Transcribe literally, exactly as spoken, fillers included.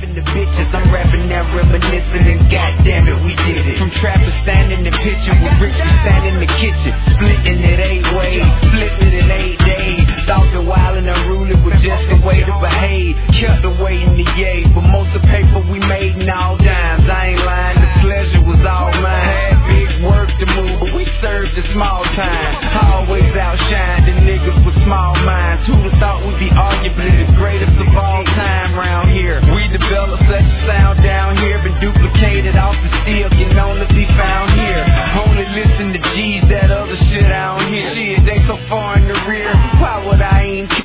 styling the bitches. I'm rapping now, reminiscing, and goddamn it, we did it. From trappers standing in the picture with Ricky standing in the kitchen, splitting it eight ways, flipping it eight days. Thought the wild and unruly was just the way to behave. Kept away in the yay, but most of the paper we made in all dimes. I ain't lying, the pleasure was all mine. Had big work to move, but we served the small time. Always outshine the niggas with small minds. Who'da thought we'd be all